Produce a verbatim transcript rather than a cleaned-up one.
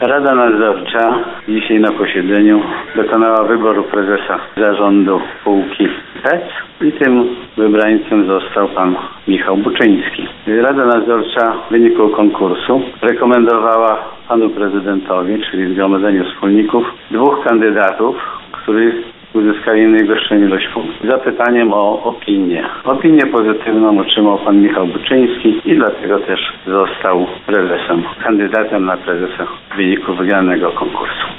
Rada Nadzorcza dzisiaj na posiedzeniu dokonała wyboru prezesa zarządu spółki P E C i tym wybrańcem został pan Michał Buczyński. Rada Nadzorcza w wyniku konkursu rekomendowała panu prezydentowi, czyli Zgromadzeniu Wspólników, dwóch kandydatów, których uzyskali najwyższą ilość punktów. Zapytaniem o opinię. Opinię pozytywną otrzymał pan Michał Buczyński i dlatego też został prezesem, kandydatem na prezesa w wyniku wygranego konkursu.